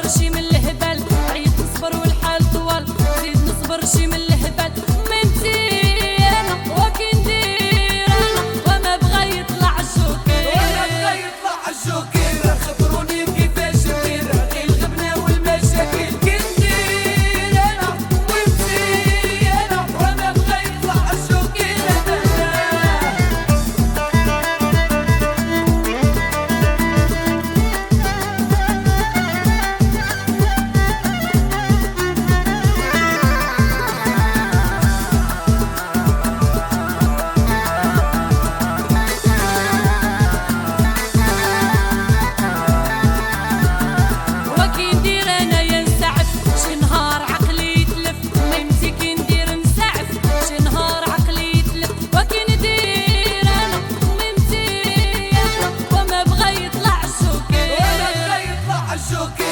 شي من الهبل، عيد نصبر والحال طوال، زيد نصبر شي من الهبل، منتي انا وكي ندير انا وما بغى يطلع الجوكير، وما بغى يطلع الجوكير، خبروني كيفاش ندير غير الغبنة والمشاكل، كي ندير انا ومتي انا وما بغى يطلع الجوكير الجوكير.